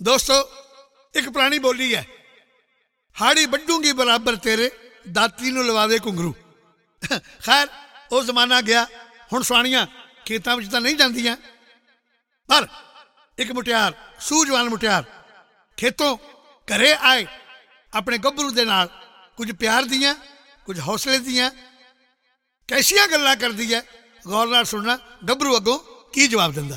दोस्तों, एक पुरानी बोली है, हाड़ी वड्डूंगी बराबर तेरे दाती नूं लवावे घुंघरू। खैर वो जमाना गया, हुण सुआणियां खेतां विच तां नहीं जांदियां, पर एक मुटियार, सूझवान मुटियार खेतों घरे आए अपने गभरू दे नाल कुछ प्यार दियां, कुछ हौसले दियां कैसियां गल्लां करदी है। गौर नाल सुनना, गभरू अगों की जवाब दिंदा।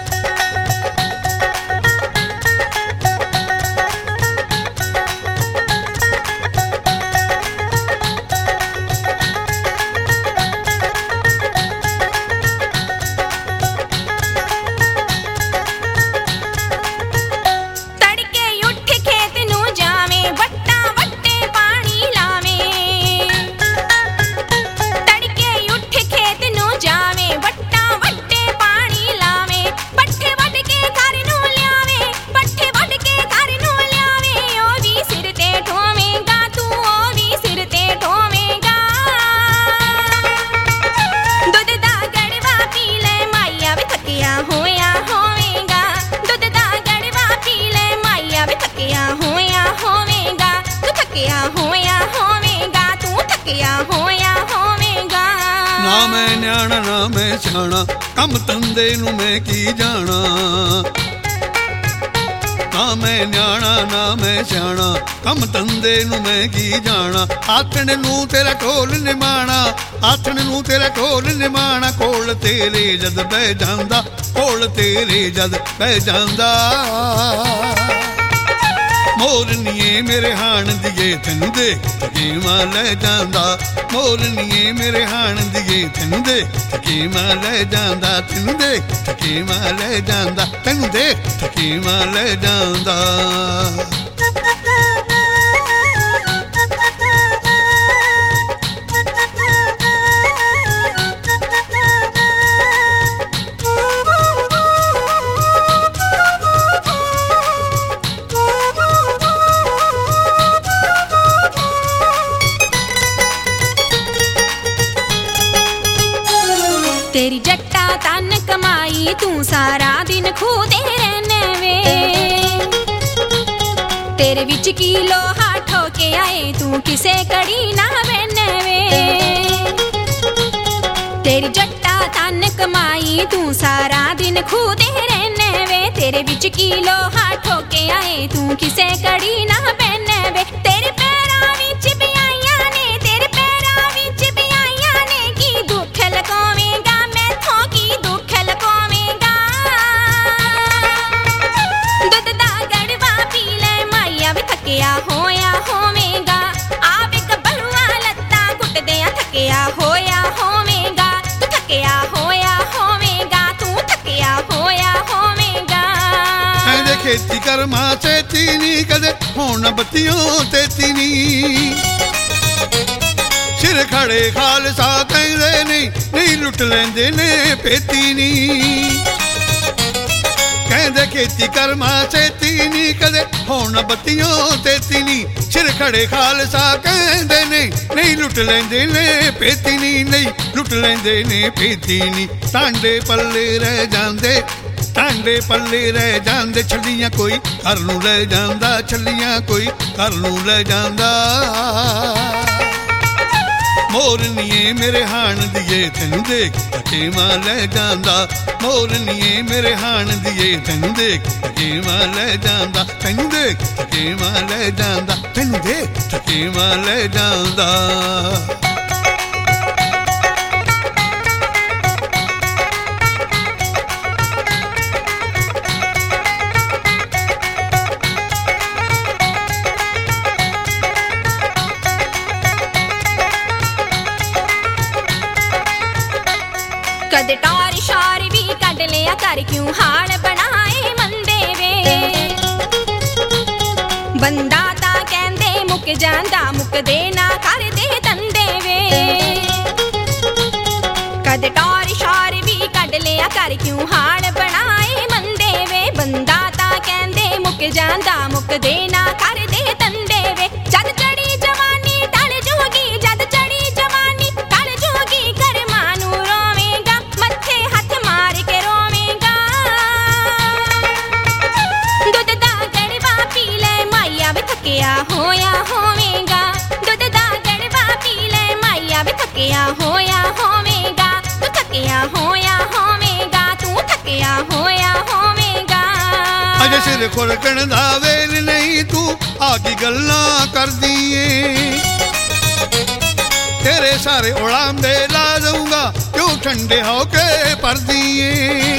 ना मैं न्याणा ना मैं सियाणा, कम तंदे नू मैं की जाना। ना मैं न्याणा ना मैं सियाणा, कम तंदे नू मैं की जाना। आथण नू तेरा ढोल निमाणा, आथण नू तेरा ढोल निमाणा। कोल तेरे जद बह जांदा, कोल तेरे जद बह जांदा। मोरनीए मेरे हाण दिए तेनू देख थकेमा लै जांदा। मोरनीए मेरे हाण दिए तेनू देख थकेमा लै जांदा। तेनू देख थकेमा लै जांदा, तेनू देख थकेमा लै जांदा। तेरी जट्टा तन कमाई तू सारा दिन खूदे रहने वे। तेरे विच की लोहा ठोके आए तू किसे कड़ी ना बहने वे। तेरी जट्टा तन कमाई तू सारा दिन खूदे रहने वे। तेरे विच की लोहा ठोके आए तू किसे कड़ी ना बहने वे। तेरे पैरां विच भी आईयां ने, तेरे पैरां विच भी आईयां ने, की दुख लकोवेगा होया होवेगा। आवे गभरूआ लत्तां कुटदियां थकिया होया होवेगा। तू थकिया होया होवेगा, तू थकिया होया होवेगा। कहंदे खेती कर मां चेती नी, कदे होण बत्तियों तेती नी। सिर खड़े खालसा कहंदे नहीं लुट लैंदे ने पेती नी। कहंदे खेती कर मां चेती नी, कदे होण बत्तियों तेती नी। सिर खड़े खालसा कहंदे नहीं लुट लैंदे ने पेती नी। नहीं लुट लैंदे ने पेती नी। टांडे पल्ले रह जांदे, टांडे पल्ले रह जांदे। छलियां कोई घर नूं ले जांदा, छलियां कोई घर नूं ले जांदा। मोरनीए मेरे हाण दिए तेनू देख थकेमा लै जांदा। मोरनीए मेरे हाण दिए तेनू देख थकेमा लै जांदा। तेनू देख थकेमा लै जांदा, तेनू देख थकेमा लै जांदा। कदे टौर शौर भी कढ लिया कर, क्यों हाल बनाए मंदे वे। बंदा तां कहंदे मुक जांदा, मुकदे ना कर दे तंदे वे। कदे टौर शौर भी कढ लिया कर, क्यों हाल बनाए मंदे वे। बंदा तां कहंदे मुक जांदा, मुकदे ना कर दे तंदे वे। जद चढ़ी जवानी टल जूगी, जद चढ़ी जवानी टल जूगी। कर मानू रोवेगा, मत्थे हथ मार के रोवेगा। दुध दा ਅਜੇ ਸਿਰ ਖੁਰਕਣ ਦਾ ਵੇਲ ਨਹੀਂ ਤੂੰ ਆ ਕੀ ਗੱਲਾਂ ਕਰਦੀ ਏ ਤੇਰੇ ਸਾਰੇ ਉਲਾਂਬੇ ਲਾ ਦਊਂਗਾ ਕਿਉਂ ਠੰਡੇ ਹੋ ਕੇ ਪਰਦੀ ਏ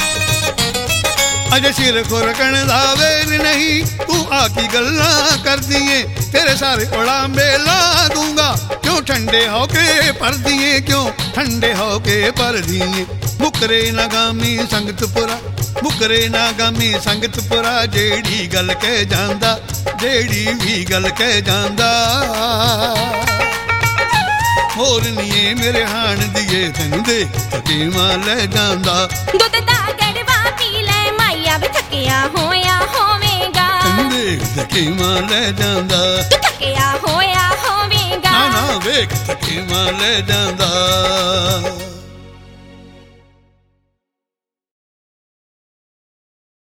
ਅਜੇ ਸਿਰ ਖੁਰਕਣ ਦਾ ਵੇਲ ਨਹੀਂ ਤੂੰ ਆ ਕੀ ਗੱਲਾਂ ਕਰਦੀ ਏ ਤੇਰੇ ਸਾਰੇ ਉਲਾਂਬੇ ਲਾ ਦੂੰਗਾ ਕਿਉਂ ਠੰਡੇ ਹੋ ਕੇ ਪਰਦੀ ਏ ਕਿਉਂ ਠੰਡੇ ਹੋ ਕੇ ਪਰਦੀ ਏ ਮੁਕਰੇ ਨਾ ਗਾਮੀ ਸੰਗਤਪੁਰਾ ਮੁਕਰੇ ਨਾ ਗਾਮੀ ਸੰਗਤਪੁਰਾ ਜਿਹੜੀ ਗੱਲ ਕਹਿ ਜਾਂਦਾ ਜਿਹੜੀ ਵੀ ਗੱਲ ਕਹਿ ਜਾਂਦਾ ਮੋਰਨੀਏ ਮੇਰੇ ਹਾਣ ਦੀਏ ਤੈਨੂੰ ਦੇ ਥਕੇਵਾਂ ਲੈ ਜਾਂਦਾ ਦੁੱਧ ਦਾ ਗੜਵਾ ਪੀ ਲੈ ਮਾਈਆ ਵੀ ਥੱਕਿਆ ਹੋਇਆ ਹੋਵੇਗਾ ਤੈਨੂੰ ਦੇ ਥਕੇਵਾਂ ਲੈ ਜਾਂਦਾ ਤੂੰ ਥੱਕਿਆ ਹੋਇਆ ਹੋਵੇਗਾ ਨਾ ਨਾ ਵੇਖ ਥਕੇਵਾਂ ਲੈ ਜਾਂਦਾ